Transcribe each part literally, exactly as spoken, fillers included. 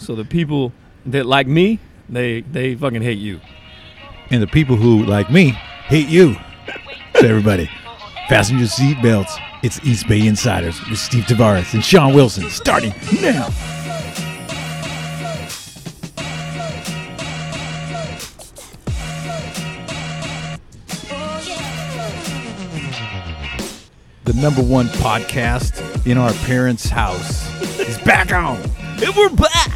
So the people that like me, they they fucking hate you. And the people who, like me, hate you. So everybody, fasten your seatbelts. It's East Bay Insiders with Steve Tavares and Sean Wilson, starting now. The number one podcast in our parents' house is back on. And we're back.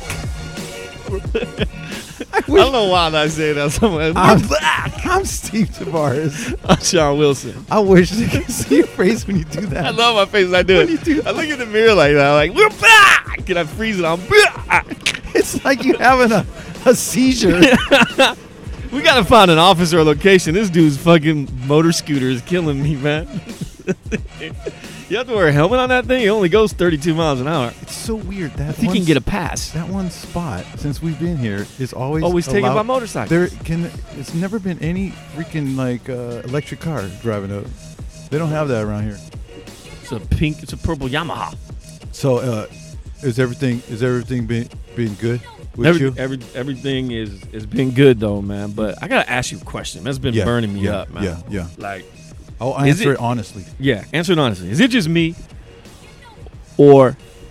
I, I don't know why I say that somewhere. We're I'm back. I'm Steve Tavares. I'm Sean Wilson. I wish you could see your face when you do that. I love my face when I do When it. you do I look in the mirror like that. I'm like, we're back. And I freeze it. I'm back. It's like you having a, a seizure. We got to find an office or a location. This dude's fucking motor scooter is killing me, man. You have to wear a helmet on that thing. It only goes thirty-two miles an hour. It's so weird that If you one can get a s- pass. that one spot since we've been here is always Always taken allowed- by motorcycles. There can it's never been any freaking like uh, electric car driving up. They don't have that around here. It's a pink. It's a purple Yamaha. So uh, is everything is everything been being good with Every, you? every everything is has been good though, man. But I gotta ask you a question. That's been Yeah, burning me yeah, up, man. yeah, yeah. Like, I'll Is answer it- it honestly. yeah. Answer it honestly. Is it just me, or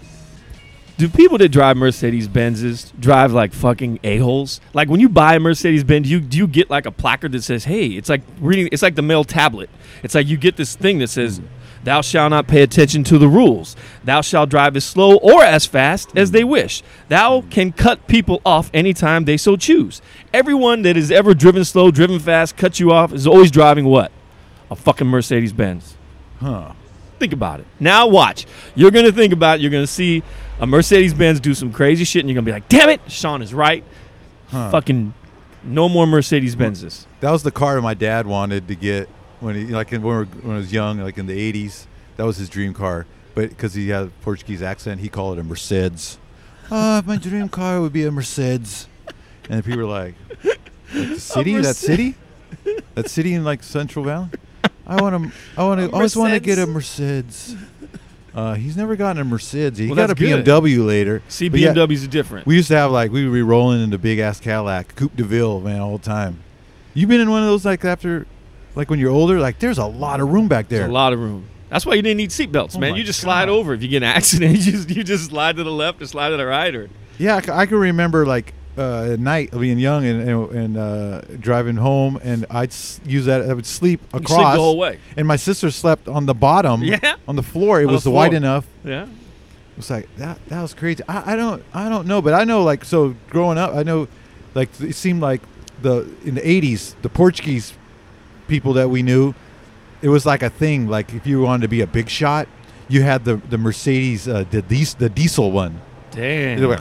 do people that drive Mercedes Benzes drive like fucking a-holes? Like when you buy a Mercedes Benz, you do you get like a placard that says, "Hey," it's like reading. It's like the mail tablet. It's like you get this thing that says, "Thou shalt not pay attention to the rules. Thou shalt drive as slow or as fast as they wish. Thou can cut people off anytime they so choose." Everyone that has ever driven slow, driven fast, cut you off is always driving what? A fucking Mercedes Benz. Huh. Think about it. Now watch. You're going to think about it. You're going to see a Mercedes Benz do some crazy shit and you're going to be like, damn it, Sean is right. Huh. Fucking no more Mercedes Benzes. That was the car my dad wanted to get when he like in, when, we were, when I was young, like in the eighties. That was his dream car, but because he had a Portuguese accent, he called it a Mercedes. Oh, my dream car would be a Mercedes. And people were like, like the city, that Mercedes. city, that city in like Central Valley. I want to, I want to, A always want to get a Mercedes. Mercedes. Uh, he's never gotten a Mercedes. He Well, got a that's good. B M W later. See, But yeah, B M Ws are different. we used to have like we would be rolling in the big ass Cadillac, Coupe de Ville, man, all the time. You been in one of those like after, like when you're older? Like there's a lot of room back there. There's a lot of room. That's why you didn't need seatbelts, Oh man. my You just slide God. over. If you get in an accident, you just, you just slide to the left or slide to the right. Or Yeah, I, c- I can remember like uh, at night being young and and, and uh, driving home, and I'd s- use that. I would sleep you sleep across, the whole way. and my sister slept on the bottom, Yeah. on the floor. It On the was floor. wide enough. Yeah. It was like that. That was crazy. I, I don't I don't know, but I know like so growing up, I know like it seemed like the in the eighties, the Portuguese people that we knew, it was like a thing. Like if you wanted to be a big shot, you had the the Mercedes, uh, the dis- the diesel one. Damn. It went,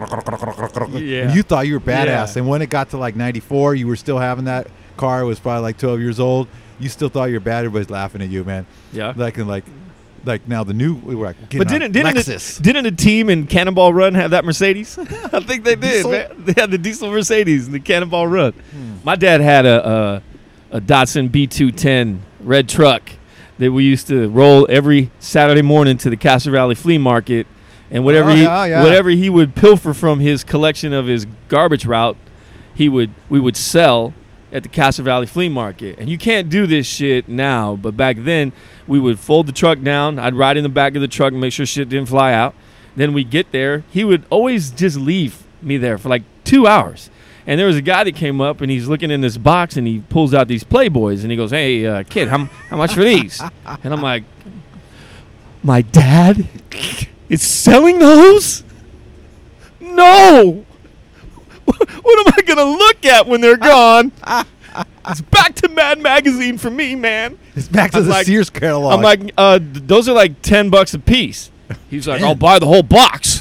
Yeah. and you thought you were badass. Yeah. And when it got to like ninety-four, you were still having that car. It was probably like twelve years old. You still thought you were bad. Everybody's laughing at you, man. Yeah. Like and like, like now the new. We were like, But getting didn't a didn't Lexus. the, didn't the team in Cannonball Run have that Mercedes? I think they did. Diesel? Man. They had the diesel Mercedes in the Cannonball Run. My dad had a, a a Datsun B two ten red truck that we used to roll every Saturday morning to the Castro Valley Flea Market, and whatever Oh, he yeah, yeah. whatever he would pilfer from his collection of his garbage route, he would we would sell at the Castro Valley Flea Market. And you can't do this shit now, but back then we would fold the truck down. I'd ride in the back of the truck and make sure shit didn't fly out. Then we get there. He would always just leave me there for like two hours. And there was a guy that came up and he's looking in this box and he pulls out these Playboys and he goes, "Hey, uh, kid, how, how much for these?" And I'm like, "My dad is selling those? No! What am I going to look at when they're gone? It's back to Mad Magazine for me, man." It's back to I'm the like- Sears catalog. I'm like, uh, th- those are like ten bucks a piece. He's like, Damn. "I'll buy the whole box."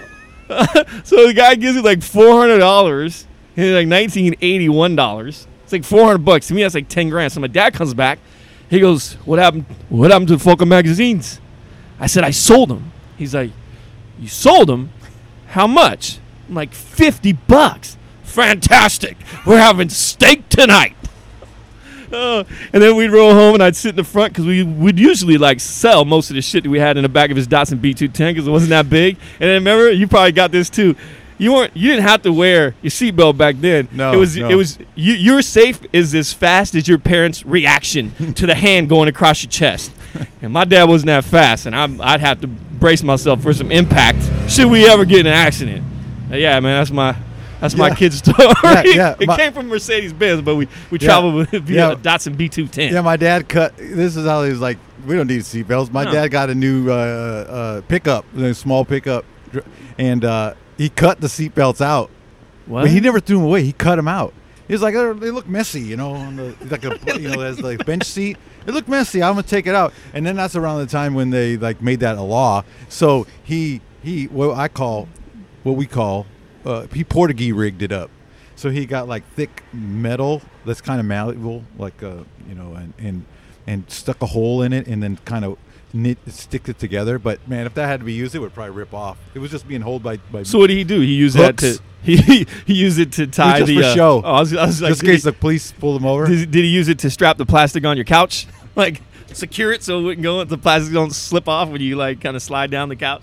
So the guy gives me like four hundred dollars. He's like nineteen eighty-one dollars. It's like four hundred bucks. To me, that's like ten grand. So my dad comes back. He goes, "What happened? What happened to the Focal magazines?" I said, "I sold them." He's like, "You sold them? How much?" I'm like, fifty bucks. Fantastic. We're having steak tonight. Uh, and then we'd roll home and I'd sit in the front because we would usually like sell most of the shit that we had in the back of his Datsun B two ten because it wasn't that big. And then remember, you probably got this too. You weren't. You didn't have to wear your seatbelt back then. No, it was. no. It was. You. You're safe is as fast as your parents' reaction to the hand going across your chest. And my dad wasn't that fast, and I'm, I'd have to brace myself for some impact should we ever get in an accident. Uh, yeah, man, that's my. That's Yeah. my kid's story. Yeah, yeah, it my- came from Mercedes Benz, but we we Yeah, traveled with via yeah. a Datsun B two ten. Yeah, my dad cut. This is how he was like, we don't need seatbelts. My No. dad got a new uh, uh, pickup, a small pickup, and uh, he cut the seatbelts out. What? But he never threw them away. He cut them out. He was like, "Oh, they look messy, you know, on the like a you know, as like bench seat. It looked messy. I'm gonna take it out." And then that's around the time when they like made that a law. So he he what I call, what we call, uh, he Portuguese rigged it up. So he got like thick metal that's kind of malleable, like uh, you know, and and and stuck a hole in it, and then kind of knit stick it together. But man, if that had to be used, it would probably rip off. It was just being held by by. So what did he do? He used Hooks. that to he he used it to tie just the for uh, show. Oh, I was, I was like, just in did case he, the police pulled him over. did, did he use it to strap the plastic on your couch, like secure it so it wouldn't go, the plastic don't slip off when you like kind of slide down the couch?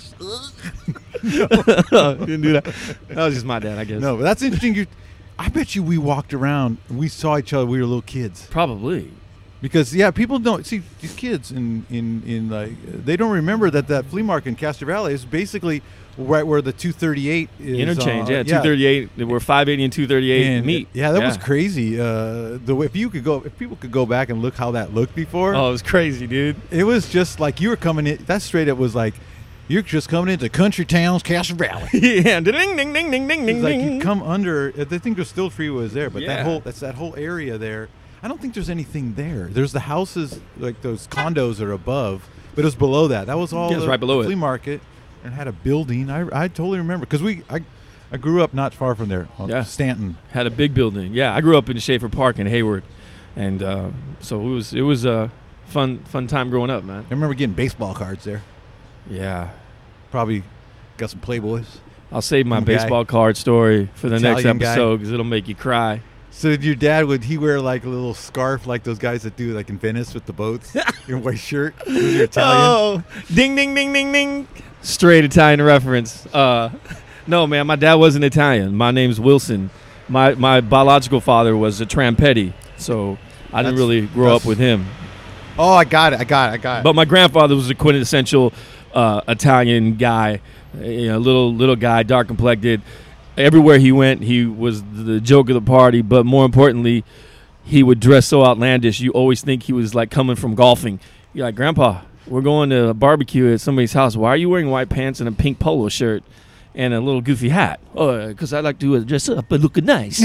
Didn't do that. That was just my dad, I guess. No, but that's interesting. You, I bet you we walked around. We saw each other. We were little kids. Probably. Because yeah, people don't see these kids in in in like they don't remember that that flea market in Castro Valley is basically right where the two thirty-eight is. Interchange, uh, yeah, two thirty-eight. We're five eighty and two thirty-eight And, meet. Yeah, that was crazy. Uh, the way- if you could go, if people could go back and look how that looked before, Oh, it was crazy, dude. it was just like you were coming in. That straight up was like you're just coming into country towns, Castro Valley. Yeah, ding, ding, ding, ding, ding, It's ding, like you ding. come under. I think there's still freeway was there, but Yeah. that whole that's that whole area there. I don't think there's anything there. There's the houses, like those condos are above, but it was below that. That was all Yeah, it's the right below flea it. market, and had a building. I, I totally remember because we I, I grew up not far from there, on Yeah. Stanton. Had a big building. Yeah, I grew up in Schaefer Park in Hayward, and uh, so it was it was a fun fun time growing up, man. I remember getting baseball cards there. Yeah, Probably got some Playboys. I'll save my Some guy. baseball card story for the next Italian guy. episode because it'll make you cry. So did your dad, would he wear like a little scarf like those guys that do like in Venice with the boats? Your white shirt? Was he Italian? Oh, ding, ding, ding, ding, ding. Straight Italian reference. Uh, no, man, my dad wasn't Italian. My name's Wilson. My my biological father was a Trampetti, so I didn't That's- really grow that's- up with him. Oh, I got it. I got it. I got it. But my grandfather was a quintessential uh, Italian guy, you know, little little guy, dark complected. Everywhere he went, he was the joke of the party. But more importantly, he would dress so outlandish. You always think he was like coming from golfing. You're like, Grandpa, we're going to a barbecue at somebody's house. Why are you wearing white pants and a pink polo shirt and a little goofy hat? Oh, because I like to dress up and look nice.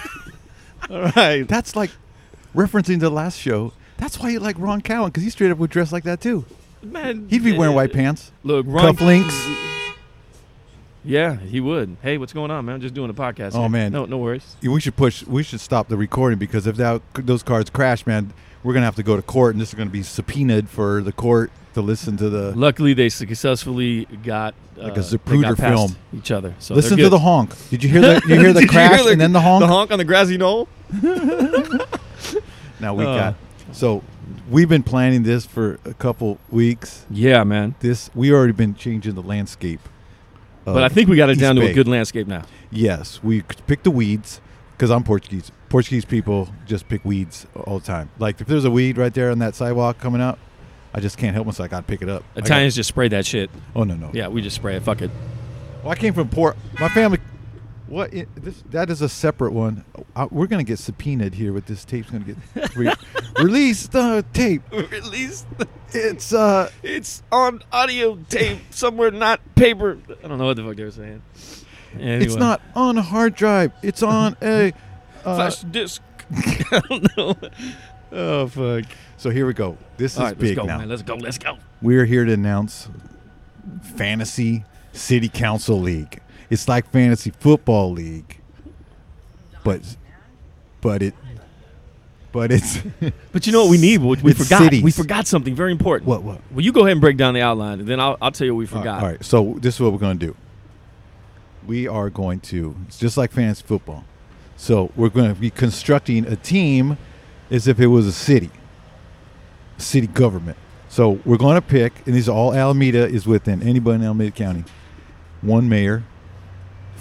All right. That's like referencing the last show. That's why you like Ron Cowan, because he straight up would dress like that too. Man, He'd be wearing uh, white pants, Look, Ron, cufflinks. Yeah, he would. Hey, what's going on, man? I'm just doing a podcast. Oh, here. man. No, no worries. We should push. We should stop the recording because if that those cards crash, man, we're gonna have to go to court, and this is gonna be subpoenaed for the court to listen to the. Luckily, they successfully got uh, Like a they Zapruder got past film. each other. So listen they're to good. the honk. Did you hear the? You hear the Did you crash hear the- and then the honk? The honk on the grassy knoll. Now we Uh. got. So we've been planning this for a couple weeks. Yeah, man. This we already been changing the landscape. But I think we got it East down to Bay. a good landscape now. Yes, we pick the weeds because I'm Portuguese. Portuguese people just pick weeds all the time. Like if there's a weed right there on that sidewalk coming up, I just can't help myself. I gotta pick it up. I Italians just spray that shit. got- oh no no. Yeah, we just spray it. Fuck it. Well, I came from Port. My family. What? i- this that is a separate one. Uh, we're gonna get subpoenaed here with this tape's gonna get re- release the tape. Release. It's uh. It's on audio tape somewhere, not paper. I don't know what the fuck they were saying. Anyway. It's not on a hard drive. It's on a. Uh, flash disc. I don't know. Oh fuck. so here we go. This All is right, big let's go, now. man. Let's go. Let's go. We're here to announce Fantasy City Council League. It's like Fantasy Football League, but but it but it's But you know what we need? We, we It's forgot. cities. We forgot something very important. what what. Well, you go ahead and break down the outline, and then I'll, I'll tell you what we forgot. All right. So this is what we're going to do. We are going to. It's just like fantasy football. So we're going to be constructing a team as if it was a city, city government. So we're going to pick, and these are all Alameda is within anybody in Alameda County. One mayor,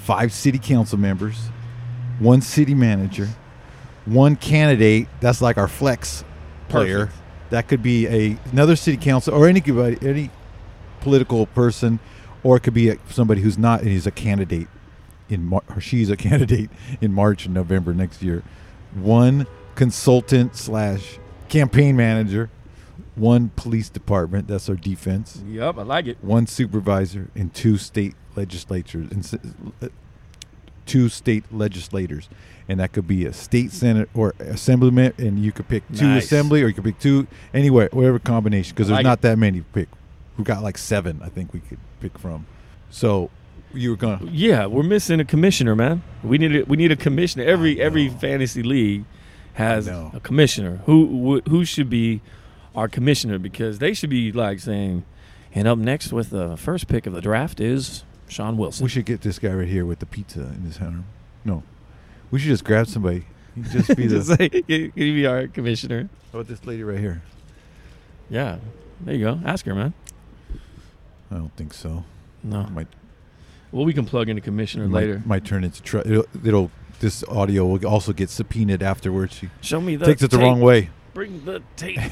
five city council members, one city manager, one candidate. That's like our flex player. Perfect. That could be a another city council or any any political person, or it could be a, somebody who's not. He's a candidate in Mar- or she's a candidate in March and November next year. One consultant slash campaign manager, one police department. That's our defense. Yep, I like it. One supervisor and two state legislatures and s- uh, two state legislators, and that could be a state senate or assemblyman, and you could pick two Nice. assembly or you could pick two anyway, whatever combination, because I there's like not it. that many to pick. We got like seven, I think we could pick from. So you were gonna Yeah, we're missing a commissioner, man. We need a, we need a commissioner. Every I every know. fantasy league has I know. a commissioner. Who who should be our commissioner? Because they should be like saying, and up next with the first pick of the draft is Sean Wilson. we should get this guy right here with the pizza in his hand. No, we should just grab somebody. He'd just be the. Just say, can you be our commissioner? How about this lady right here? Yeah, there you go. Ask her, man. I don't think so. No, Might well, we can plug in a commissioner might, later. might turn into tr- it'll, it'll. This audio will also get subpoenaed afterwards. She Show me the takes it the tape. wrong way. Bring the tape.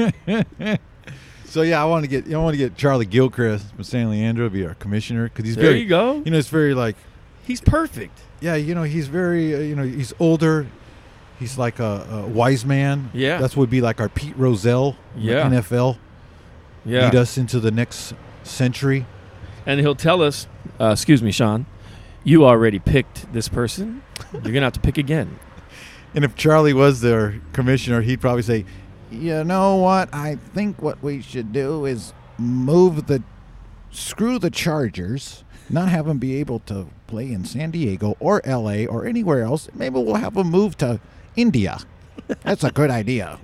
So yeah, I want to get I want to get Charlie Gilchrist from San Leandro to be our commissioner because he's There very you go. you know it's very like He's perfect. yeah you know he's very uh, you know he's older, he's like a, a wise man. Yeah. That's would be like our Pete Rozelle. in the Yeah. N F L Yeah. lead us into the next century. And he'll tell us, uh, excuse me, Sean, you already picked this person. You're going to have to pick again. And if Charlie was their commissioner, he'd probably say, you know what? I think what we should do is move the, screw the Chargers, not have them be able to play in San Diego or L A or anywhere else. Maybe we'll have them move to India. That's a good idea.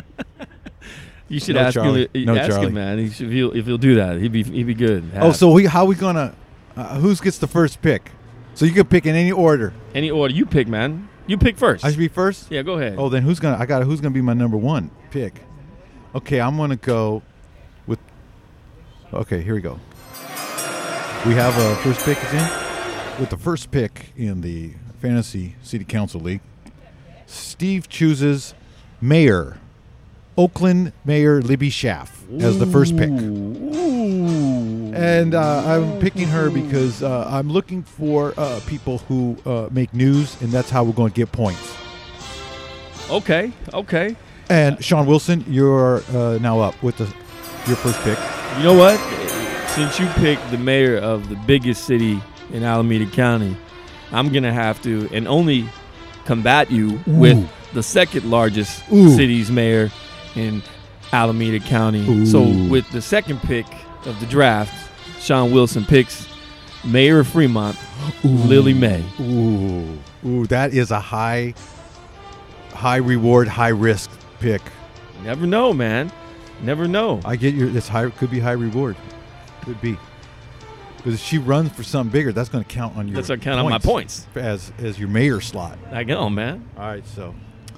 You should No, ask, Charlie. him, No, ask Charlie. him, man. He should, if, he'll, if he'll do that, he'd be, he'd be good. Oh, so we, how we going to, uh, who gets the first pick? So you can pick in any order. Any order you pick, man. You pick first. I should be first? yeah, go ahead. Oh, then who's gonna? I got. Who's gonna be my number one pick? Okay, I'm gonna go with. Okay, here we go. We have a first pick is in with the first pick in the Fantasy City Council League. Steve chooses Mayor, Oakland Mayor Libby Schaff as the first pick, Ooh. and uh, I'm picking her because uh, I'm looking for uh, people who uh, make news, and that's how we're going to get points. Okay, okay. And Sean Wilson, you're uh, now up with the your first pick. You know what? Since you picked the mayor of the biggest city in Alameda County, I'm going to have to and only combat you Ooh. with the second largest Ooh. city's mayor in Alameda County. Ooh. So with the second pick of the draft, Sean Wilson picks Mayor of Fremont, Lily May. Ooh, ooh, that is a high, high reward, high risk pick. Never know, man. Never know. I get your. This high could be high reward, could be. Because if she runs for something bigger, that's going to count on your. That's going to count on my points. as as your mayor slot. I know, man. All right, so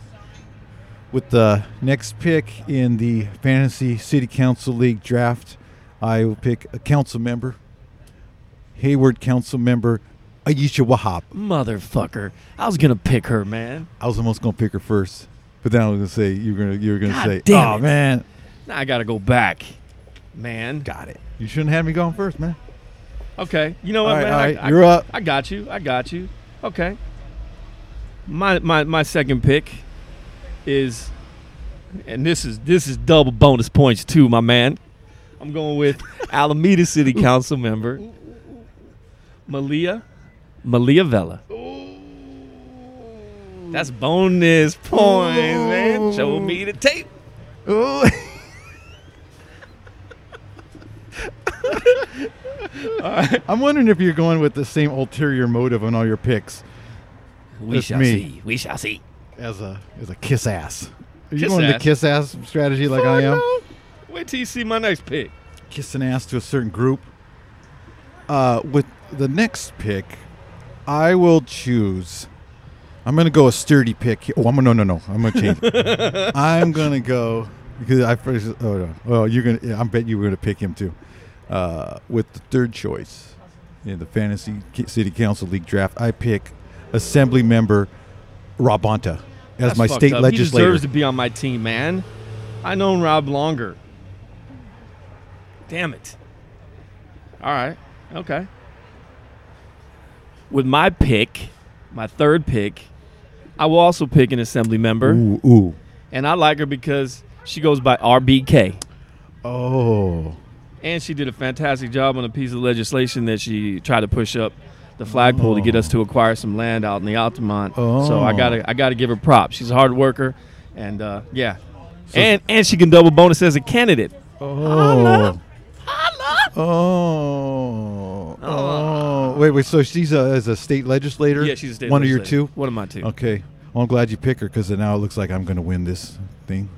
with the next pick in the Fantasy City Council League draft, I will pick a council member, Hayward Council member Aisha Wahab. Motherfucker. I was going to pick her, man. I was almost going to pick her first, but then I was going to say you were going to you were going to God say, damn "Oh it." man, Now I got to go back, man. got it. You shouldn't have me going first, man." Okay. You know what, All right, man? all I- right, I, you're up. I got you. I got you. Okay. My my my second pick is, and this is this is double bonus points too, my man. I'm going with Alameda City Council member Malia Malia Vela. That's bonus points, man. Show me the tape. Ooh. I'm wondering if you're going with the same ulterior motive on all your picks We That's shall me. see. We shall see. as a as a kiss ass. Are you Kiss going the ass? kiss ass strategy like I am? No. Wait till you see my next pick. Kissing ass to a certain group. Uh, with the next pick, I will choose. I'm gonna go a sturdy pick. here. Oh, I'm no no no. I'm gonna change it. I'm gonna go because I first. Oh no. Well, you're gonna. Yeah, I bet you were gonna pick him too. Uh, with the third choice in the Fantasy City Council League draft, I pick Assembly Member Rob Bonta as That's my fucked state up. legislator. He deserves to be on my team, man. I known Rob longer. Damn it. All right. Okay. With my pick, my third pick, I will also pick an assembly member. Ooh, ooh. And I like her because she goes by R B K. Oh. And she did a fantastic job on a piece of legislation that she tried to push up the flagpole Oh. to get us to acquire some land out in the Altamont. Oh. So I gotta I gotta give her props. She's a hard worker, and uh, yeah, So- and and she can double bonus as a candidate. Oh. Oh. Oh. Wait, wait. So she's a, as a state legislator? Yeah, she's a state One of your legislator. two? One of my two. Okay. Well, I'm glad you pick her because now it looks like I'm going to win this thing.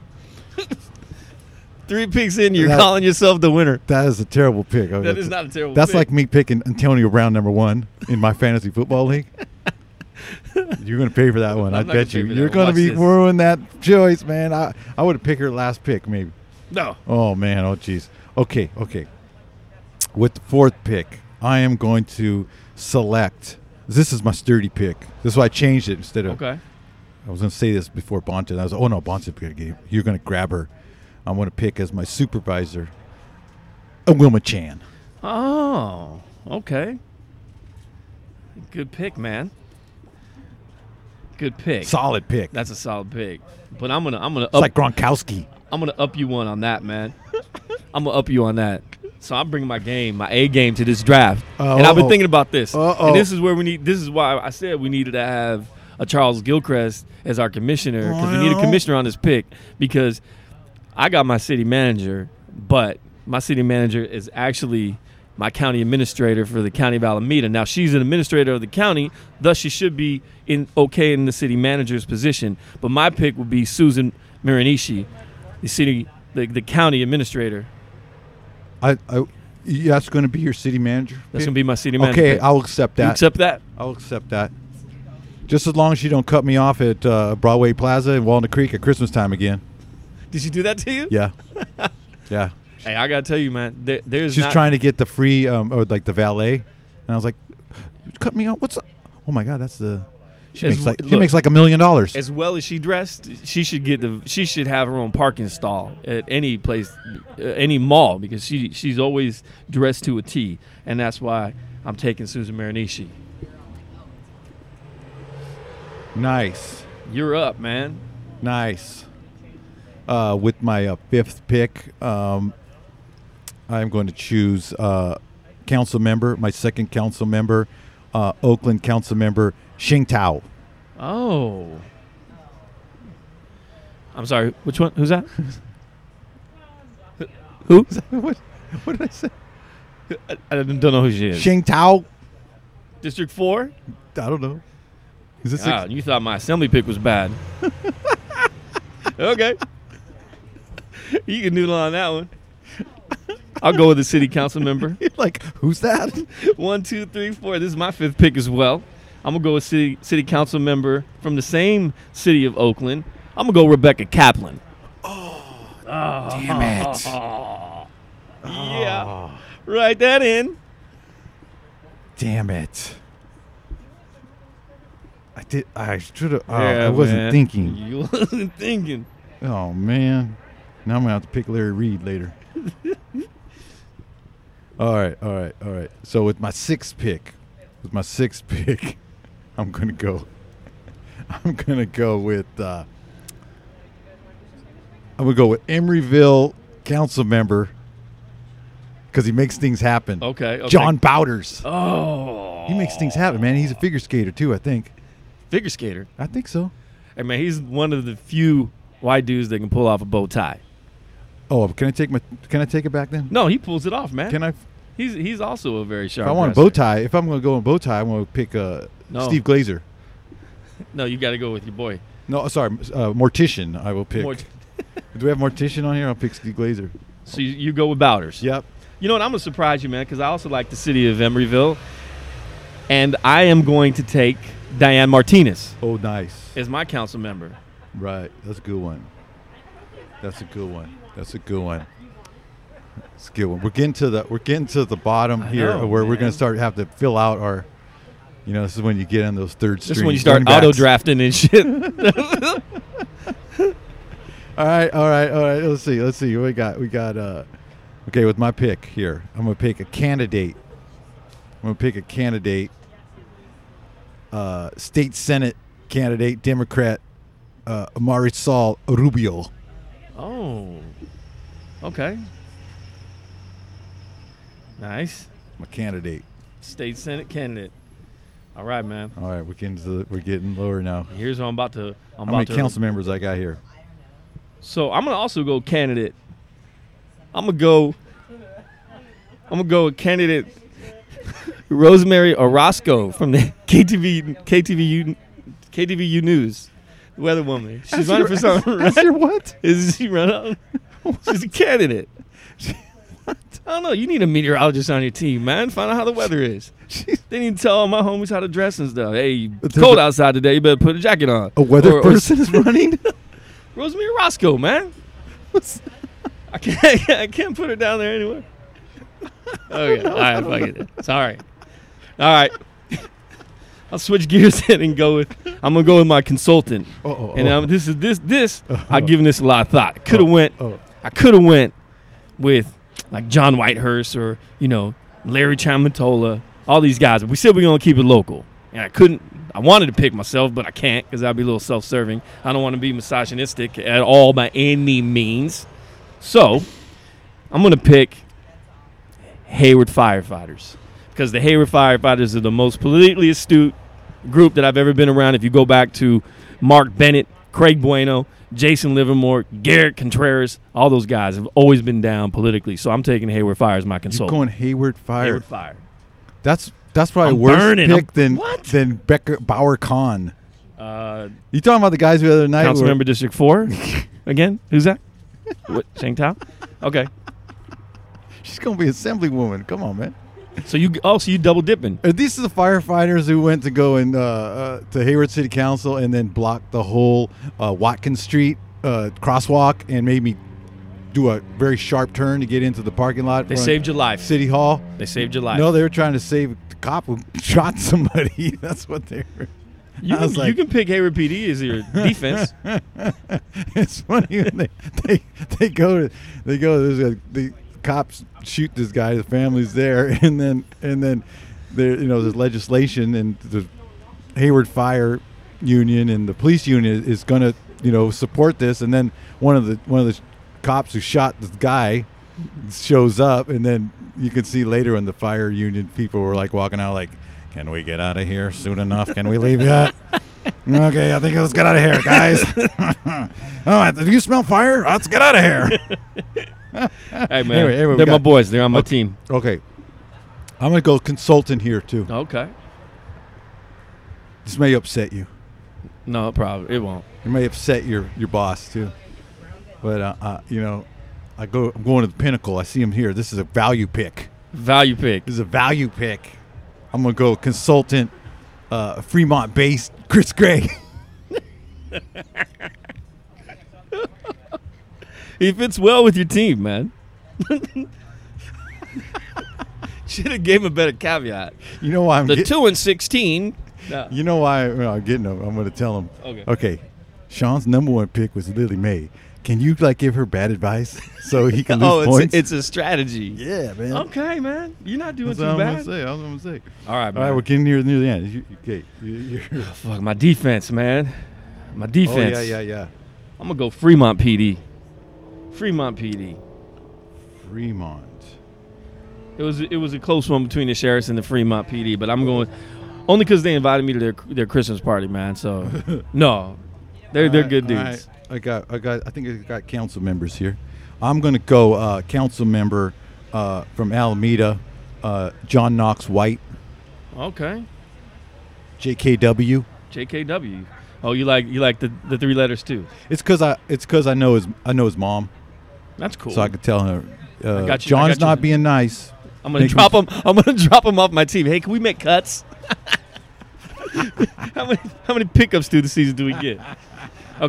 Three picks in, you're That- calling yourself the winner. That is a terrible pick. That is not a terrible. That's pick. like me picking Antonio Brown number one in my fantasy football league. You're going to pay for that one. I I'm not bet gonna you. pay for You're that. going to Watch be this. ruining that choice, man. I, I would have picked her last pick, maybe. no. Oh, man. Oh, jeez. Okay, okay. With the fourth pick, I am going to select. This is my sturdy pick. This is why I changed it instead of. Okay. I was going to say this before Bonta. I was oh, no, Bonta, you're going to grab her. I'm going to pick as my supervisor a Wilma Chan. Oh, okay. Good pick, man. Good pick. Solid pick. That's a solid pick. But I'm gonna I'm gonna It's up like Gronkowski. I'm gonna up you one on that, man. I'm gonna up you on that. So I'm bringing my game, my A game to this draft, Uh-oh. and I've been thinking about this. Uh-oh. And this is where we need. This is why I said we needed to have a Charles Gilchrist as our commissioner because we need a Well. commissioner on this pick because I got my city manager, but my city manager is actually my county administrator for the county of Alameda. Now she's an administrator of the county, thus she should be in okay in the city manager's position. But my pick would be Susan Miranishi, the city, the, the county administrator. I, I, that's going to be your city manager? That's gonna be my city manager. Okay, pick. I'll accept You that. accept that? I'll accept that. Just as long as you don't cut me off at uh, Broadway Plaza in Walnut Creek at Christmas time again. Did she do that to you? Yeah. Yeah. Hey, I gotta tell you, man. There, there's She's not, trying to get the free, um, or like the valet. And I was like, cut me off. What's up? Oh, my God, that's the. She, As makes like, w- she look, makes like a million dollars. as well as she dressed. She should get the. She should have her own parking stall at any place, uh, any mall, because she she's always dressed to a T, and that's why I'm taking Susan Miranishi. Nice. You're up, man. Nice. Uh, with my uh, fifth pick, um, I'm going to choose uh, council member, my second council member, uh, Oakland council member, Xing Tao. Oh. I'm sorry. Which one? Who's that? Who? what, what did I say? I, I don't know who she is. Xing Tao? District four? I don't know. Is this Ah, you thought my assembly pick was bad. Okay. You can noodle on that one. I'll go with the city council member. like, who's that? One, two, three, four. This is my fifth pick as well. I'm gonna go with city city council member from the same city of Oakland. I'm gonna go Rebecca Kaplan. Oh, Damn it. Yeah, write that in. Damn it. I did. I should have. Uh, Yeah, I wasn't man. thinking. You wasn't thinking. Oh, man. Now I'm going to have to pick Larry Reed later. all right, all right, all right. So with my sixth pick, with my sixth pick, I'm going to go. I'm going to go with. Uh, I'm going to go with Emeryville council member because he makes things happen. Okay. okay. John Bowders. Oh. He makes things happen, man. He's a figure skater too, I think. Figure skater. I think so. Hey man, he's one of the few white dudes that can pull off a bow tie. Oh, can I take my? Can I take it back then? No, he pulls it off, man. Can I? He's he's also a very sharp. If I want a wrestler. bow tie, if I'm going to go in bow tie, I'm going to pick uh, No. Steve Glazer. No, you got to go with your boy. No, sorry, uh, Mortician. I will pick. Mort- Do we have Mortician on here? I'll pick Steve Glazer. so you, you go with Bowders. Yep. You know what? I'm gonna surprise you, man, because I also like the city of Emeryville, and I am going to take Diane Martinez Oh, nice. as my council member. Right. That's a good one. That's a good one. That's a good one. It's a good one. We're getting to the we're getting to the bottom I here know, where we're man. going to start have to fill out our. You know, this is when you get on those third This string. is when you start running auto backs. drafting and shit. All right, all right, all right. Let's see. Let's see. What we got? We got. Uh, okay, with my pick here, I'm gonna pick a candidate. I'm gonna pick a candidate. Uh, state Senate candidate, Democrat, uh, Marisol Rubio. Oh. Okay. Nice. My candidate. State Senate candidate. All right, man. All right, we're getting to the, we're getting lower now. Here's what I'm about to. I'm How many about to. council members I got here? So I'm gonna also go candidate. I'm gonna go. I'm gonna go with candidate Rosemary Orozco from the K T V K T V U K T V U News, the weather woman. She's That's running your- for something. That's Right? your what? Is she running? She's a candidate. I don't know. You need a meteorologist on your team, man. Find out how the weather is. They need to tell all my homies how to dress and stuff. Hey, it's cold outside today. You better put a jacket on. A weather Or- or- person is running. Rosemary Roscoe, man. I can't. I can't put her down there anywhere. Okay. All right. Fuck it. Sorry. All right. I'll switch gears then and go with. I'm gonna go with my consultant. Oh, oh, And oh. um, this is this this. Oh, I've oh. given this a lot of thought. Could have Oh, went. oh. I could have went with like John Whitehurst or you know Larry Chamatola. All these guys. But we said we're gonna keep it local. And I couldn't. I wanted to pick myself, but I can't because I'd be a little self-serving. I don't want to be misogynistic at all by any means. So I'm gonna pick Hayward firefighters because the Hayward firefighters are the most politically astute group that I've ever been around. If you go back to Mark Bennett, Craig Bueno, Jason Livermore, Garrett Contreras, all those guys have always been down politically. So I'm taking Hayward Fire as my You're consultant. going Hayward Fire. Hayward Fire. That's that's probably I'm a worse burning. pick I'm- than what? than Becker Bauer Khan. Uh, You talking about the guys the other night? Council were- member District Four. Again, who's that? What? Shang Tao. Okay. She's gonna be assemblywoman. Come on, man. So you oh, so you double dipping? Are these the firefighters who went to go and uh, uh, to Hayward City Council and then blocked the whole uh, Watkins Street uh, crosswalk and made me do a very sharp turn to get into the parking lot? They for saved your life. City Hall. They saved your life. No, they were trying to save the cop who shot somebody. That's what they were. you I can, was like- you can pick Hayward P D as your defense. It's funny when they, they they go to they go there's a the cops shoot this guy, the family's there, and then and then there you know there's legislation and the Hayward Fire Union and the police union is going to you know support this, and then one of the one of the cops who shot the guy shows up, and then you can see later when the fire union people were like walking out like, can we get out of here soon enough? Can we leave yet? Okay, I think let's get out of here, guys. Oh, do you smell fire? Let's get out of here. Hey man, Anyway, anyway, we they're my got- boys. They're on my Okay. team. Okay, I'm gonna go consultant here too. Okay. This may upset you. No, probably it won't. It may upset your your boss too. But uh, uh, you know, I go. I'm going to the pinnacle. I see him here. This is a value pick. Value pick. This is a value pick. I'm gonna go consultant, uh, Fremont-based Chris Gray. He fits well with your team, man. Should have gave him a better caveat. You know why I'm The get- two and sixteen. No. You know why well, I'm getting him. I'm going to tell him. Okay. Okay. Sean's number one pick was Lily Mae. Can you like give her bad advice so he can lose Oh, points? it's, it's a strategy. yeah, man. Okay, man. You're not doing That's too what I'm bad. gonna say. That's what I'm gonna say. All right, All man. right, we're getting near near the end. You, okay. You, you're, Fuck my defense, man. My defense. Oh yeah, yeah, yeah. I'm gonna go Fremont P D. Fremont P D. Fremont. It was it was a close one between the sheriffs and the Fremont P D, but I'm going only because they invited me to their their Christmas party, man. So no, they're they're All good right, dudes. all right. I got I got I think I got council members here. I'm gonna go uh, council member uh, from Alameda, uh, John Knox White, Okay, J K W. J K W. Oh, you like you like the, the three letters too? It's cause I it's cause I know his I know his mom, That's cool. so I could tell her. Uh, I got you, I John's got you. not being nice. I'm gonna Make drop him. I'm gonna drop him off my team. Hey, can we make cuts? how many how many pickups through the season do we get? Okay,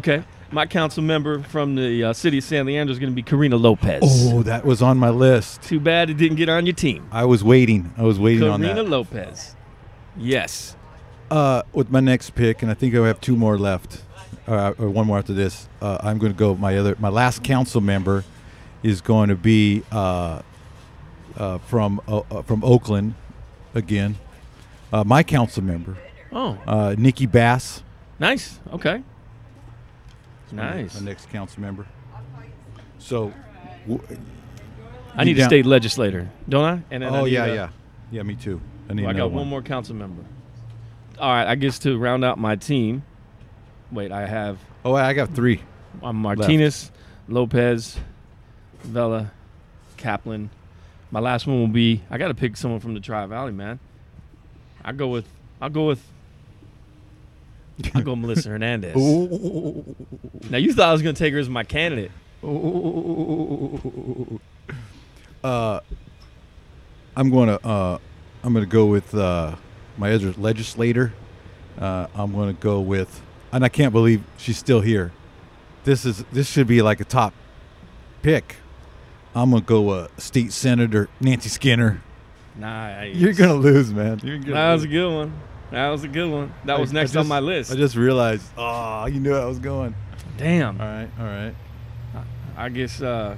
my council member from the uh, city of San Leandro is going to be Karina Lopez. Oh, that was on my list. Too bad it didn't get on your team. I was waiting. I was waiting on that. Karina Lopez. Yes. Uh, with my next pick, and I think I have two more left, uh, or one more after this. Uh, I'm going to go. My other, my last council member is going to be uh, uh, from uh, uh, from Oakland, again. Uh, my council member, Oh, uh, Nikki Bass. nice. Okay. My- Nice. My next council member. So. W- I need you a down- state legislator, don't I? And then I Oh need yeah, a- yeah, yeah. Me too. I need Well, I another got one more council member. All right, I guess to round out my team. Wait, I have Oh, I got three. um, Martinez, Lopez, Vela, Kaplan. My last one will be. I got to pick someone from the Tri Valley, man. I go with. I'll go with. I'll go Melissa Hernandez. Now you thought I was gonna take her as my candidate. Uh, I'm going to. Uh, I'm going to go with uh, my other legislator. Uh, I'm going to go with, and I can't believe she's still here. This is this should be like a top pick. I'm going to go uh, State Senator Nancy Skinner. Nice. You're going to lose, man. You're gonna That was a lose. good one. That was a good one. That was I- next I on just- my list. I just realized. Oh, you knew I was going. Damn. All right, all right. I guess. Uh,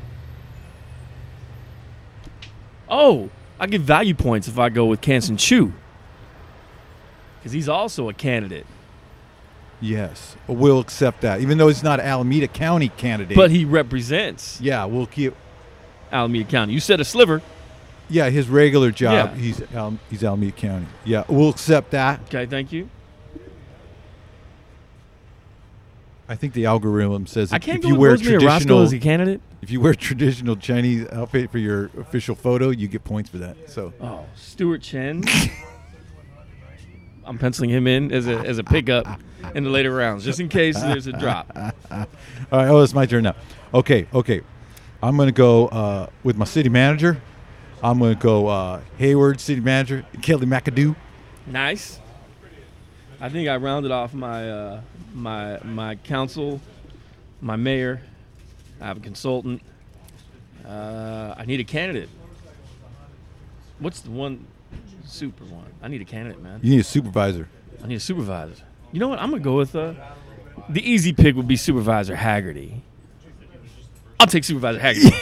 oh, I get value points if I go with Kansan Chu, because he's also a candidate, Yes, we'll accept that, even though he's not an Alameda County candidate. but he represents yeah, we'll keep. Alameda County. You said a sliver. Yeah, his regular job, Yeah. he's Al- he's Alameda County. Yeah, we'll accept that. Okay, thank you. I think the algorithm says I if, can't if go you with wear Rosemary Roscoe traditional, as a candidate. if you wear traditional Chinese outfit for your official photo, you get points for that. So Oh, Stuart Chen. I'm penciling him in as a as a pickup in the later rounds, just in case there's a drop. all right, oh, it's my turn now. Okay, okay, I'm gonna go uh, with my city manager. I'm gonna go uh, Hayward city manager Kelly McAdoo. Nice. I think I rounded off my uh, my my council, my mayor. I have a consultant. Uh, I need a candidate. What's the one super one? I need a candidate, man. You need a supervisor. I need a supervisor. You know what? I'm gonna go with uh, the easy pick would be Supervisor Haggerty. I'll take Supervisor Haggerty.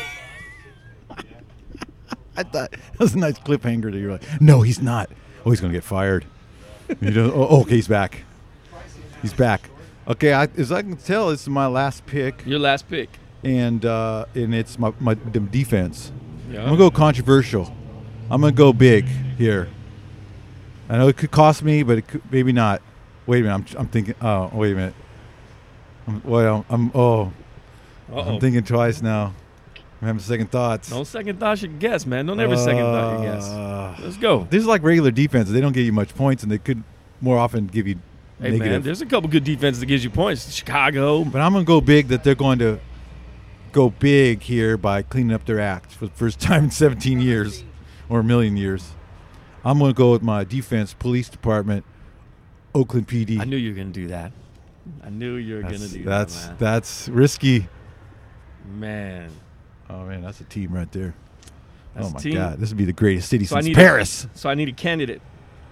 I thought that was a nice cliffhanger. That you're like, no, he's not. Oh, he's gonna get fired. You know, oh, okay, he's back. He's back. Okay, I, as I can tell, this is my last pick, Your last pick. and uh, and it's my my the defense. Yeah. I'm gonna go controversial. I'm gonna go big here. I know it could cost me, but it could, maybe not. Wait a minute. I'm I'm thinking. Oh, wait a minute. I'm, well, I'm oh, Uh-oh. I'm thinking twice now. I'm having second thoughts. Don't second thought your guess, man. Don't ever second thought your guess. Uh, Let's go. This is like regular defense. They don't give you much points, and they could more often give you Hey, man, negative. there's a couple good defenses that gives you points. Chicago. But I'm going to go big that they're going to go big here by cleaning up their act for the first time in seventeen years or a million years. I'm going to go with my defense police department, Oakland P D. I knew you were going to do that. I knew you were going to that's do that's, that, that's risky. man. Man. Oh, man, that's a team right there. That's oh, a my team. God. This would be the greatest city So I since need Paris. A, so I need a candidate.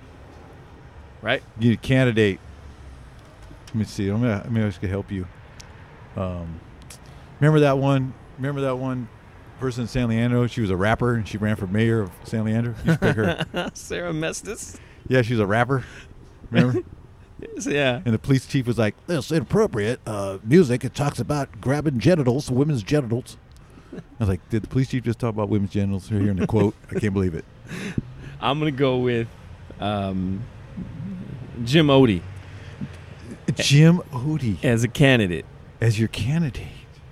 Right? You need a candidate. Let me see. I'm gonna, maybe I should help you. Um, remember that one? Remember that one person in San Leandro? She was a rapper and she ran for mayor of San Leandro. You should pick her. Sarah Mestis. Yeah, she was a rapper. Remember? Yes, yeah. And the police chief was like, "This inappropriate uh, music. It talks about grabbing genitals, women's genitals." I was like, "Did the police chief just talk about women's genitals?" Here in the quote. I can't believe it. I'm going to go with um, Jim Odie Jim Odie as a candidate. as your candidate.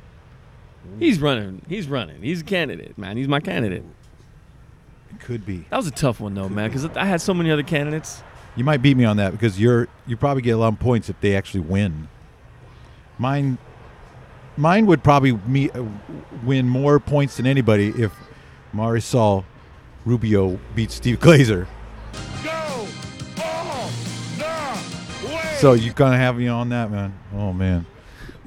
He's running. He's running. He's a candidate, man. He's my candidate. It could be. That was a tough one, though, man, because I had so many other candidates. You might beat me on that because you're you probably get a lot of points if they actually win. Mine, mine would probably me, uh, win more points than anybody if Marisol Rubio beats Steve Glazer. Go all the way. So you kind of have me on that, man. Oh man.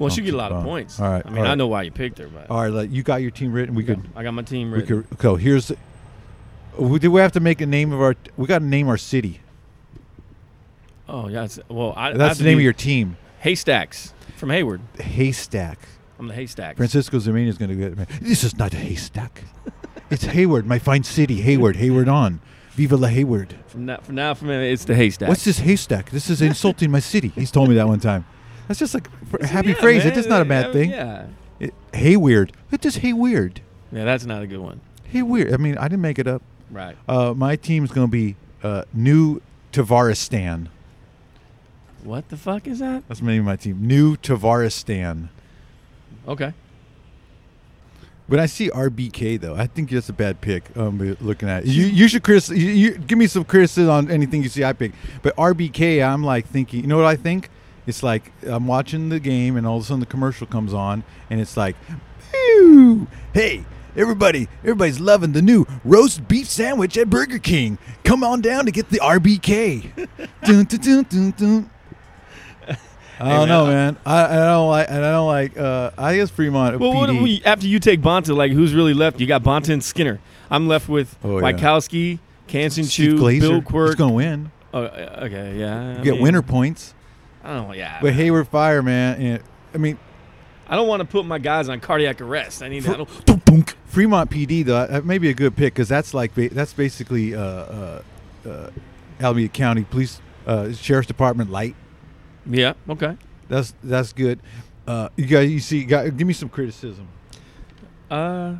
Well, she Oh, get a lot of oh, points. all right, I mean, all I right. know why you picked her, but All right, like, you got your team written. We could. I got my team We written. could go. Here's. We, do we have to make a name of our? We got to name our city. Oh, yeah. It's, well, I, I have That's to the name be of your team. Haystacks from Hayward. Haystack. I'm the Haystacks. Francisco Zemania is going to get. This is not a haystack. It's Hayward, my fine city. Hayward, Hayward on. Viva la Hayward. From now, from now, from now, it's the Haystacks. What's this haystack? This is insulting my city. He's told me that one time. That's just like a happy Yeah, phrase. man. It's not a bad Yeah, thing. Yeah. It, Hayward. It's just Hayward. Yeah, that's not a good one. Hayward. I mean, I didn't make it up. Right. Uh, my team's going to be uh, New Tavaristan. What the fuck is that? That's the name of my team. New Tavaristan. Okay. When I see R B K, though, I think that's a bad pick. Um, looking at it. you, you should Chris, you, you, give me some criticism on anything you see I pick. But R B K, I'm like thinking, you know what I think? It's like I'm watching the game, and all of a sudden the commercial comes on, and it's like, "Ew, hey, everybody, everybody's loving the new roast beef sandwich at Burger King. Come on down to get the R B K." dun, dun, dun, dun, dun. I don't man, know, I- man. I, I don't like. I don't like. Uh, I guess Fremont. Well, what P D. do we, after you take Bonta, like who's really left? You got Bonta and Skinner. I'm left with Oh, yeah. Wykowski, Kansan Steve Chu, Glazer. Bill He's Quirk. going to win. Oh, uh, okay, yeah. You I get mean, winner points. I don't know, yeah. But Hayward Fire, man. And, I mean, I don't want to put my guys on cardiac arrest. I need. I Fr- don't, Fremont P D, though, that may be a good pick because that's like ba- that's basically uh, uh, uh, Alameda County Police uh, Sheriff's Department light. yeah. Okay. That's that's good. Uh, you guys, you see, you got, give me some criticism. Uh,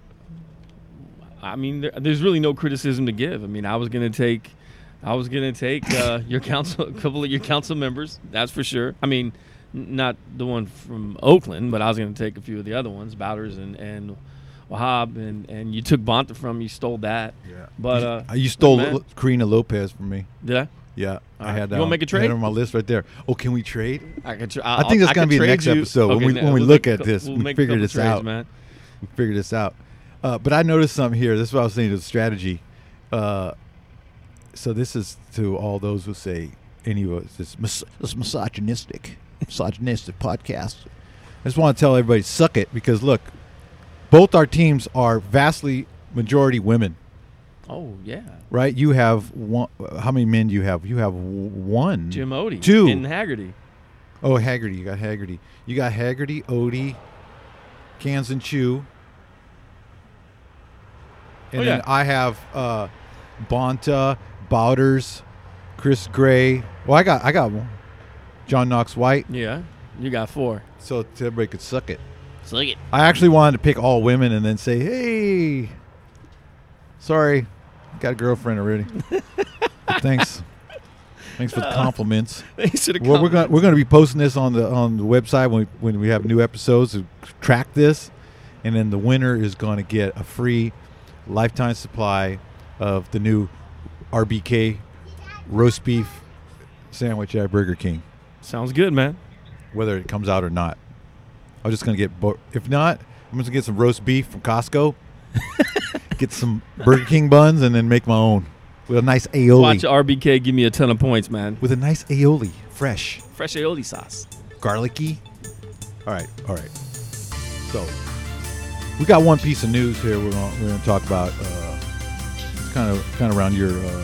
I mean, there, there's really no criticism to give. I mean, I was gonna take, I was gonna take uh, your council, a couple of your council members. That's for sure. I mean, n- not the one from Oakland, but I was gonna take a few of the other ones, Bowders and and Wahab, and and you took Bonta from me, you stole that. Yeah, But uh, you stole man. Lo- Karina Lopez from me. did I? Yeah, I right. had that. You wanna on- make a I trade? had it on my list right there. Oh, can we trade? I could. Tr- I think that's I gonna could be the trade next you- episode when okay, we- now when we we'll look make at a- this, We'll we make a figure couple this trades, out. man. Figure this out. Uh, but I noticed something here. This is what I was saying to the strategy. Uh, so this is to all those who say any of us this, mis- this misogynistic, misogynistic podcast. I just want to tell everybody, suck it, because look, both our teams are vastly majority women, Oh yeah. right? You have one. How many men do you have? You have w- one. Jim Odie. Two. And Haggerty. Oh, Haggerty. You got Haggerty. You got Haggerty, Odie, Kansan Chu. And Oh, then yeah. I have uh, Bonta, Bowders, Chris Gray. Well, I got I got one. John Knox White. Yeah. You got four. So everybody could suck it. Suck it. I actually wanted to pick all women and then say, hey, sorry, got a girlfriend already. But thanks. Thanks for the compliments. Thanks to the Well, we're going comments. we're going to be posting this on the on the website when we, when we have new episodes to track this, and then the winner is going to get a free lifetime supply of the new R B K roast beef sandwich at Burger King, Sounds good, man. whether it comes out or not. I'm just going to get bo- if not, I'm just going to get some roast beef from Costco, get some Burger King buns, and then make my own with a nice aioli. Watch R B K give me a ton of points, man. With a nice aioli, fresh. Fresh aioli sauce. Garlicky. All right, all right. So we got one piece of news here. We're gonna, we're going to talk about. Uh, it's kind of kind of around your uh,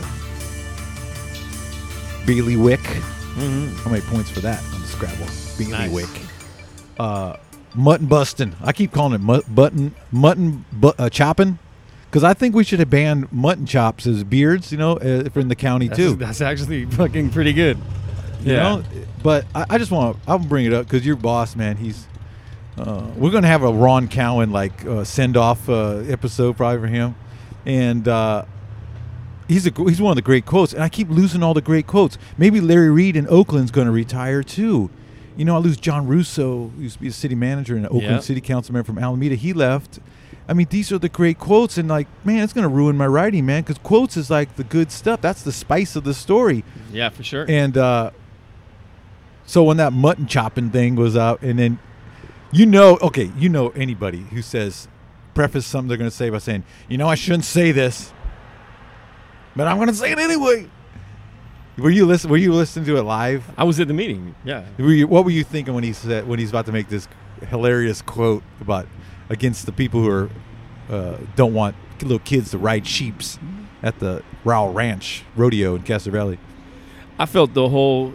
bailiwick. Mm-hmm. How many points for that on the Scrabble? Bailiwick. Nice. Uh, mutton busting. I keep calling it mut- button mutton bu- uh, chopping because I think we should have banned mutton chops as beards. You know, uh, if we're in the county That's, too. that's actually fucking pretty good. You Yeah. know, but I, I just want to. I'll bring it up because your boss, man, he's. Uh, we're gonna have a Ron Cowan like uh, send off uh, episode probably for him, and uh, he's a he's one of the great quotes. And I keep losing all the great quotes. Maybe Larry Reed in Oakland's gonna retire too. You know, I lose John Russo, who used to be a city manager and an Oakland Yep. city councilman from Alameda. He left. I mean, these are the great quotes, and like, man, it's gonna ruin my writing, man, because quotes is like the good stuff. That's the spice of the story. Yeah, for sure. And uh, so when that mutton chopping thing was out, and then you know, okay, you know anybody who says, preface something they're going to say by saying, you know, I shouldn't say this, but I'm going to say it anyway. Were you listen? Were you listening to it live? I was at the meeting. Yeah. Were you, what were you thinking when he said when he's about to make this hilarious quote about against the people who are uh, don't want little kids to ride sheeps at the Rowell Ranch Rodeo in Castro Valley? I felt the whole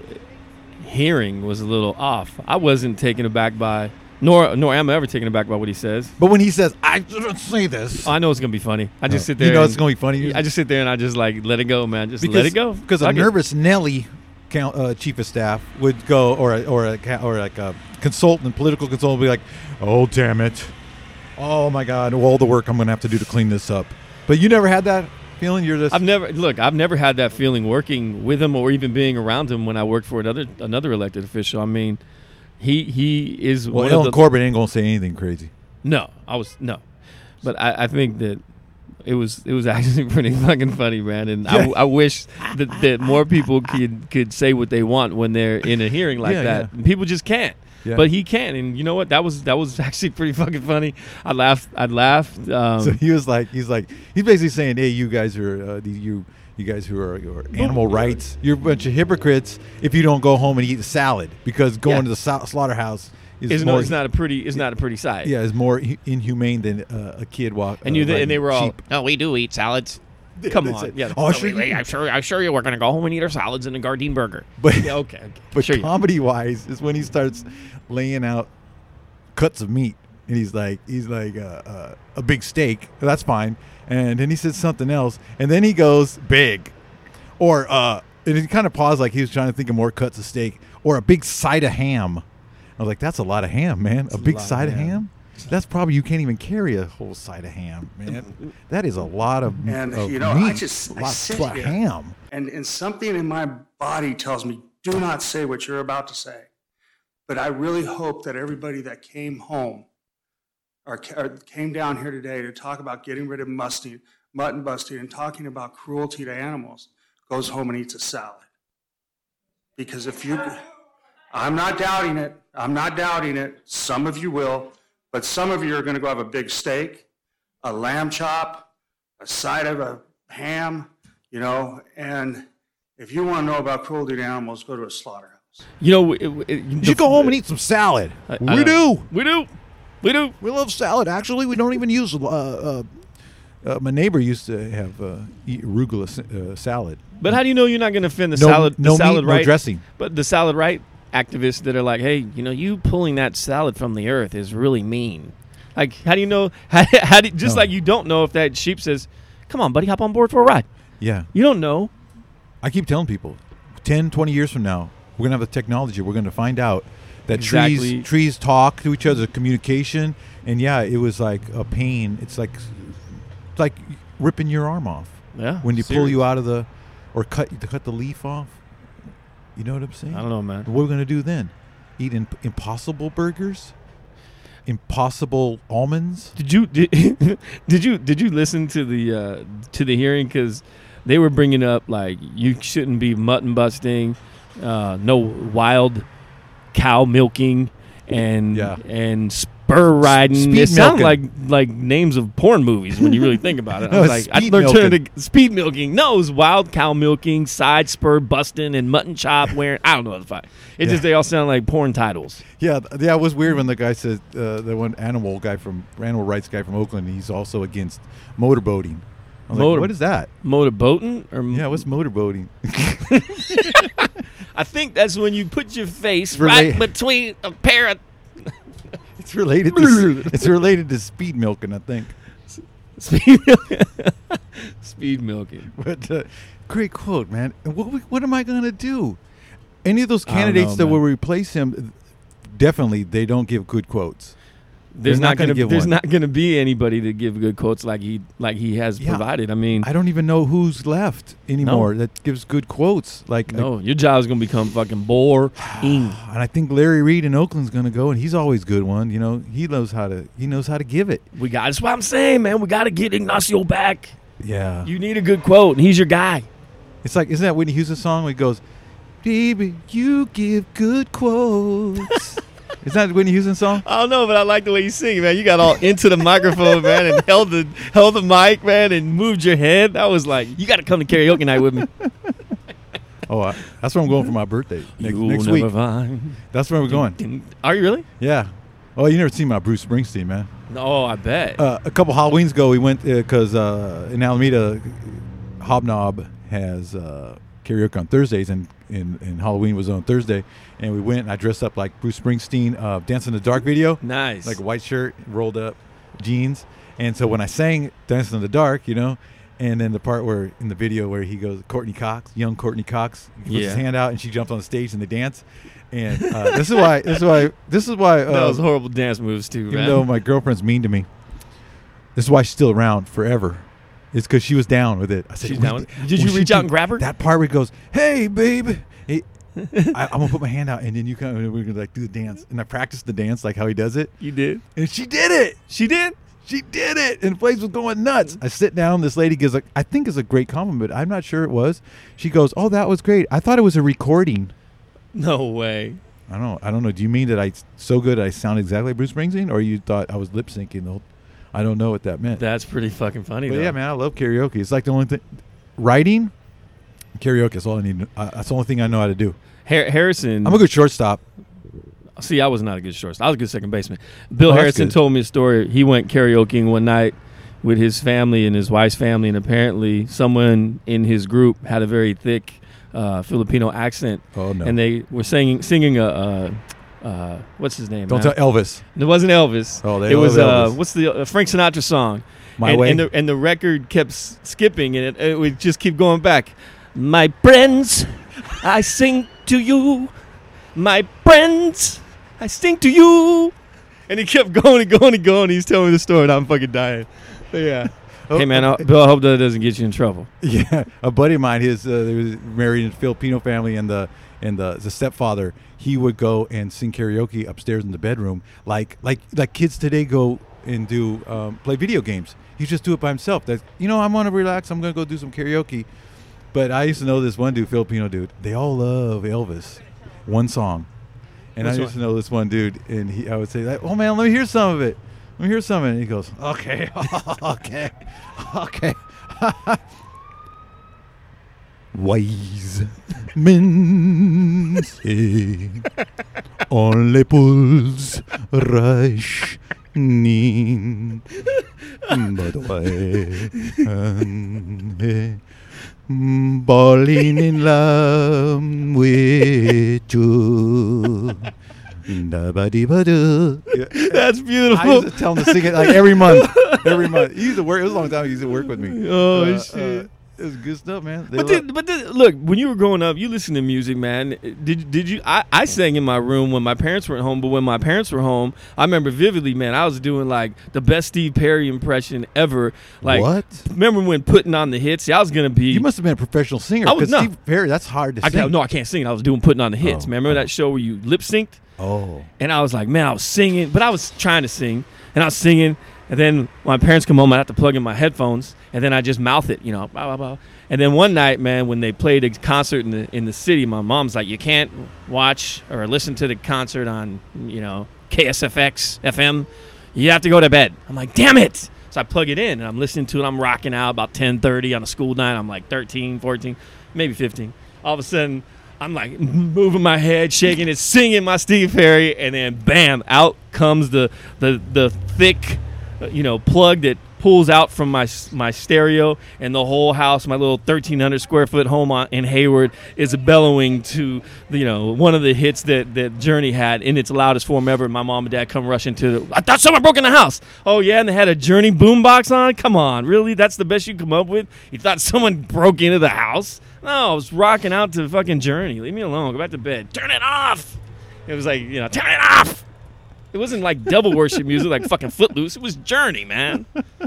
hearing was a little off. I wasn't taken aback by, nor nor am I ever taken aback by what he says. But when he says, "I didn't say this," I know it's gonna be funny. I just no. sit there. You know and, it's gonna be funny. I just sit there and I just like let it go, man. Just because, let it go. Because a Fuck it. nervous Nelly, count, uh, chief of staff, would go, or a, or a, or like a consultant, political consultant, would be like, "Oh damn it, oh my God, all the work I'm gonna have to do to clean this up." But you never had that feeling. You're just. I've never look. I've never had that feeling working with him or even being around him when I worked for another another elected official. I mean, he he is. Well, one Ellen of the, Corbett ain't gonna say anything crazy. No, I was no, but I, I think that it was it was actually pretty fucking funny, man. And I, I wish that, that more people could could say what they want when they're in a hearing like Yeah, that. yeah. People just can't. Yeah. But he can, and you know what? That was that was actually pretty fucking funny. I laughed. I laughed. Um, So he was like, he's like, he's basically saying, "Hey, you guys are uh, the, you, you guys who are, who are animal rights, you're a bunch of hypocrites if you don't go home and eat a salad because going Yeah. to the sa- slaughterhouse is is more, no, it's not a pretty. It's not a pretty sight. yeah, is more hu- inhumane than uh, a kid walk. And uh, you th- riding and they were all. sheep." No, we do eat salads. Come They on. said, Yeah. "Oh, No, sure we- you we- do." I'm sure. I'm sure you. We're gonna go home and eat our salads and a Gardein burger. But Yeah, okay. okay. but Sure you- comedy wise is when he starts laying out cuts of meat, and he's like, he's like uh, uh, a big steak. That's fine. And then he says something else, and then he goes big, or uh, and he kind of paused like he was trying to think of more cuts of steak, or a big side of ham. I was like, that's a lot of ham, man. A big lot of side of ham. ham. That's probably you can't even carry a whole side of ham, man. That is a lot of And, of you know, meat. I just- a I lot sit of here. ham. And, and something in my body tells me, do not say what you're about to say. But I really hope that everybody that came home or, ca- or came down here today to talk about getting rid of musting, mutton busting and talking about cruelty to animals goes home and eats a salad. Because if you, I'm not doubting it. I'm not doubting it. Some of you will. But some of you are going to go have a big steak, a lamb chop, a side of a ham, you know, and if you want to know about cruelty to animals, go to a slaughterhouse. You know, it, it, You should go home and eat some salad. I- I we don't- do. We do. We do. We love salad. Actually, we don't even use. Uh, uh, uh, my neighbor used to have uh, eat arugula sa- uh, salad. But how do you know you're not going to offend the No- salad? no the salad meat, no right, dressing. But the salad right activists that are like, hey, you know, you pulling that salad from the earth is really mean. Like, how do you know? How, how do just No. like you don't know if that sheep says, "Come on, buddy, hop on board for a ride." Yeah, You don't know. I keep telling people, ten, twenty years from now, we're gonna have the technology. We're gonna find out that Exactly. trees trees talk to each other, communication. And yeah, it was like a pain. It's like it's like ripping your arm off Yeah. when you pull serious. you out of the or cut to cut the leaf off. You know what I'm saying? I don't know, man. What are we gonna do then? Eat imp- impossible burgers? Impossible almonds? Did you did, did you did you listen to the uh, to the hearing? Because they were bringing up like you shouldn't be mutton busting, uh, no wild cow milking, and Yeah. and spur riding. Speed it sounded like milking. like names of porn movies when you really think about it. No, I was it's like, I speed learned milking. to speed milking. No, it was wild cow milking, side spur busting, and mutton chop wearing. I don't know what the fuck. It Yeah. just they all sound like porn titles. Yeah, th- yeah, it was weird when the guy said uh, the one animal guy from animal rights guy from Oakland. He's also against motorboating. I was Motor- like, what is that? Motorboating or Yeah, what's motorboating? I think that's when you put your face Relate- right between a pair of It's related. To, it's related to speed milking, I think. speed, speed milking. But uh, great quote, man. And What we, what am I gonna do? Any of those I don't candidates know, that man. will replace him, definitely they don't give good quotes. There's They're not not gonna gonna, give there's one. not gonna be anybody to give good quotes like he like he has Yeah. provided. I mean, I don't even know who's left anymore that gives good quotes. Like, no, your job is gonna become fucking boring. and I think Larry Reed in Oakland's gonna go, and he's always a good one. You know, he knows how to he knows how to give it. We got. That's what I'm saying, man. We got to get Ignacio back. Yeah, You need a good quote, and he's your guy. it's like isn't that Whitney Houston song where he goes, "Baby, you give good quotes." Is that a Whitney Houston song? I don't know, but I like the way you sing, man. You got all into the microphone, man, and held the held the mic, man, and moved your head. That was like, you got to come to karaoke night with me. Oh, I, that's where I'm going for my birthday next, You'll next never week. find- That's where we're going. Are you really? Yeah. Oh, you never seen my Bruce Springsteen, man. No, I bet. Uh, a couple Halloweens ago, we went because uh, in Alameda, Hobnob has uh, karaoke on Thursdays, and, and, and Halloween was on Thursday. And we went, and I dressed up like Bruce Springsteen, uh, Dance in the Dark video. Nice. Like a white shirt, rolled up jeans. And so when I sang Dance in the Dark, you know, and then the part where in the video where he goes, Courtney Cox, young Courtney Cox, he puts Yeah. his hand out and she jumps on the stage and they dance. And uh, this is why, this is why, this is why, uh, that was horrible dance moves too, even man. though my girlfriend's mean to me, this is why she's still around forever. It's because she was down with it. I said, She's "We down with- did- Did we you should reach out do and grab her? That part where he goes, "Hey, babe," Hey, I, I'm gonna put my hand out, and then you kind of we're gonna like do the dance. And I practiced the dance like how he does it, You did. and she did it. She did. She did it, and the place was going nuts. I sit down. This lady gives a, I think is a great compliment. I'm not sure it was. She goes, "Oh, that was great. I thought it was a recording." No way. I don't know. I don't know. Do you mean that I so good I sound exactly like Bruce Springsteen, or you thought I was lip syncing the whole? I don't know what that meant. That's pretty fucking funny. But though. yeah, man, I love karaoke. It's like the only thing. Writing, karaoke is all I need. Uh, that's the only thing I know how to do. Har- Harrison. I'm a good shortstop. See, I was not a good shortstop. I was a good second baseman. Bill Oh, that's Harrison good. told me a story. He went karaokeing one night with his family and his wife's family, and apparently someone in his group had a very thick uh, Filipino accent, Oh no! and they were singing singing a. Uh, uh, what's his name? Don't man? tell Elvis. It wasn't Elvis. Oh, they it was love uh, Elvis. what's the uh, Frank Sinatra song? My and, Way. and the and the record kept s- skipping, and it, it would just keep going back. My friends, I sing to you. My friends, I sing to you. And he kept going and going and going. He's telling me the story, and I'm fucking dying. But yeah. Hey man, I, Bill, I hope that doesn't get you in trouble. Yeah, a buddy of mine, his uh, they was married in a Filipino family, and the and the, the stepfather, he would go and sing karaoke upstairs in the bedroom, like like like kids today go and do um, play video games. He just do it by himself. That you know, I'm gonna relax. I'm gonna go do some karaoke. But I used to know this one dude, Filipino dude. They all love Elvis, one song, and Which I used one? to know this one dude, and he I would say, like, "Oh man, let me hear some of it. Let me hear some of it." And he goes, "Okay, okay, okay." Wise men say only bulls rush in, but why am falling in love with you? Da-ba-dee-ba-doo. Yeah. That's I beautiful. used to tell him to sing it like every month. Every month. He used to work. It was a long time. He used to work with me. Oh, Uh, shit. uh, it was good stuff, man. They But love- did, but did, look, when you were growing up, you listened to music, man. Did did you? I, I sang in my room when my parents weren't home, but when my parents were home, I remember vividly, man. I was doing like the best Steve Perry impression ever. Like, What? Remember when putting on the hits? I was gonna be. You must have been a professional singer. I was- Because no. Steve Perry, that's hard to I sing. can't, no, I can't sing. I was doing putting on the hits. Oh, man, remember oh. that show where you lip synced? Oh. And I was like, man, I was singing, but I was trying to sing, and I was singing, and then when my parents come home, I have to plug in my headphones, and then I just mouth it, you know, blah, blah, blah. And then one night, man, when they played a concert in the in the city, my mom's like, you can't watch or listen to the concert on, you know, K S F X F M. You have to go to bed. I'm like, damn it. So I plug it in, and I'm listening to it. I'm rocking out about ten thirty on a school night. I'm like thirteen, fourteen, maybe fifteen. All of a sudden, I'm like moving my head, shaking it, singing my Steve Perry, and then bam, out comes the the the thick, uh, you know, plug that pulls out from my my stereo, and the whole house, my little thirteen hundred square foot home on, in Hayward, is bellowing to, you know, one of the hits that that Journey had in its loudest form ever. My mom and dad come rushing to. The, I thought someone broke in the house. Oh yeah, and they had a Journey boombox on. Come on, really? That's the best you come up with? You thought someone broke into the house? No, I was rocking out to fucking Journey. Leave me alone. Go back to bed. Turn it off. It was like, you know, turn it off. It wasn't like devil worship music like fucking Footloose. It was Journey, man.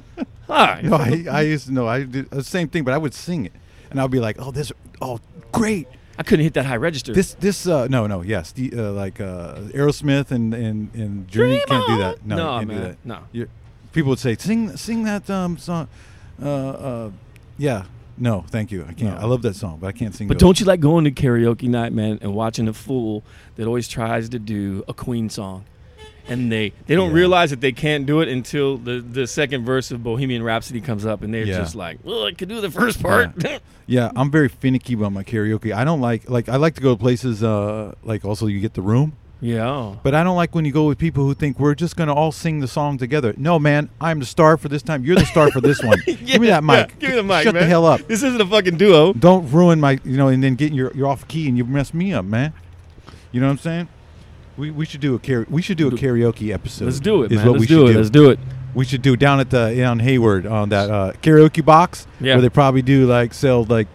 All right. No, I, I used to know. I did the same thing, but I would sing it, and I'd be like, "Oh, this, oh, great! I couldn't hit that high register. This, this, uh, no, no, yes, the, uh, like uh, Aerosmith and and and Journey Dream can't do on. that. No, No, you can't man. do that. No. You're, people would say, "Sing, sing that um, song." Uh, uh, yeah, no, thank you. I can't. No. I love that song, but I can't sing. But those. don't you like going to karaoke night, man, and watching a fool that always tries to do a Queen song? and they they don't Yeah. realize that they can't do it until the the second verse of Bohemian Rhapsody comes up, and they're Yeah. just like, well, I could do the first part. Yeah, I'm very finicky about my karaoke. I don't like like I like to go to places uh like also you get the room, yeah. but I don't like when you go with people who think we're just gonna all sing the song together. No, man, I'm the star for this time. You're the star for this one. Give me that mic. Yeah, give me the mic, Shut man. the hell up. This isn't a fucking duo. Don't ruin my you know, and then get your you're off key and you mess me up, man. You know what I'm saying? We we should do a karaoke. We should do a karaoke episode. Let's do it, is man. what Let's we do should it. do. Let's do it. We should do down at the on Hayward on that uh, karaoke box Yeah. where they probably do like sell like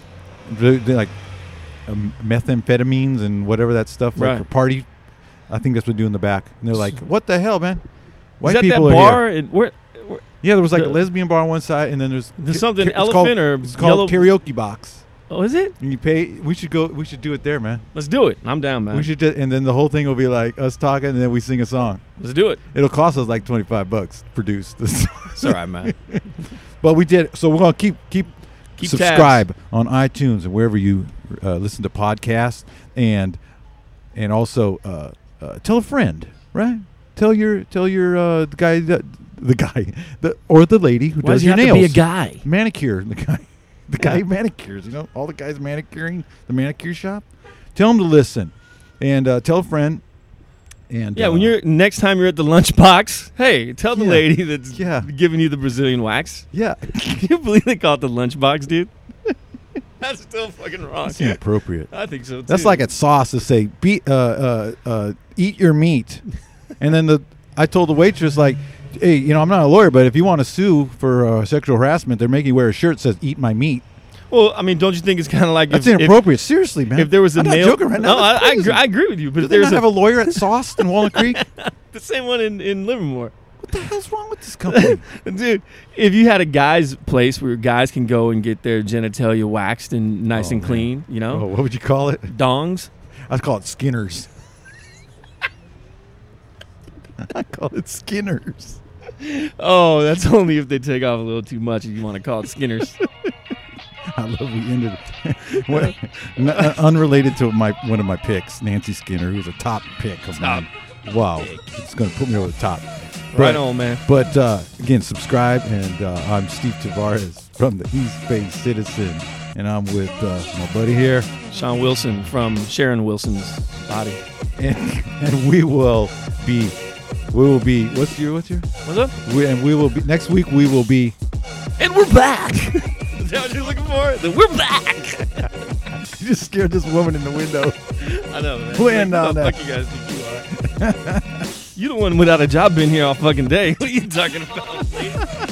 do- do, like um, methamphetamines and whatever that stuff like Right. for party. I think that's what they do in the back. And they're like, "What the hell, man? White Is that people that are bar? here." In, where, where, Yeah, there was like the- a lesbian bar on one side, and then there's There's something it's called- elephant or it's called yellow- karaoke box. oh, is it? And you pay. We should go. We should do it there, man. Let's do it. I'm down, man. We should, just, and then the whole thing will be like us talking, and then we sing a song. Let's do it. It'll cost us like twenty five bucks to produce this. It's all right, man. But we did. So we're gonna keep keep, Keep subscribe on iTunes and wherever you uh, listen to podcasts, and and also uh, uh, tell a friend, right? Tell your tell your uh, the guy that, the guy the or the lady who Why does does he your have nails, to be a guy? manicure, the guy. The guy Yeah. who manicures, you know, all the guys manicuring the manicure shop. Tell them to listen, and uh, tell a friend. And Yeah, uh, when you're next time you're at the lunchbox, hey, tell the Yeah. lady that's Yeah. giving you the Brazilian wax. yeah, Can you believe they call it the lunchbox, dude? That's still fucking wrong. that's inappropriate. I think so too. That's like at sauce to say, "Be uh, uh, uh, eat your meat," and then the I told the waitress like, "Hey, you know, I'm not a lawyer, but if you want to sue for uh, sexual harassment, they're making you wear a shirt that says "Eat my meat." Well, I mean, don't you think it's kind of like That's if, if, inappropriate. Seriously, man. if there was a I'm male? not joking right now. No, That's I, I, crazy. agree, I agree with you. But Do if they there's not a, have a lawyer at Sauce in Walnut Creek? What the same one in, in Livermore. the hell's wrong with this company? Dude, if you had a guy's place where guys can go and get their genitalia waxed and nice Oh, and man. clean, you know, Oh, what would you call it? dongs. I'd call it Skinner's. I call it Skinner's. Oh, that's only if they take off a little too much and you want to call it Skinner's. I love we ended what, n- uh, unrelated to my one of my picks, Nancy Skinner, who's a top pick of Top mine. Wow, it's going to put me over the top. Right But- on, man. But uh, again, subscribe, and uh, I'm Steve Tavares from the East Bay Citizen, and I'm with uh, my buddy here, Sean Wilson from Sharon Wilson's body. and and we will be, we will be. What's your what's your? What's up? We, and we will be next week. We will be. And we're back. Is that what you're looking for? Then we're back. You just scared this woman in the window. I know, man. Playing Like, down oh, there. fuck you guys think you are. You the one without a job been here all fucking day. What are you talking about?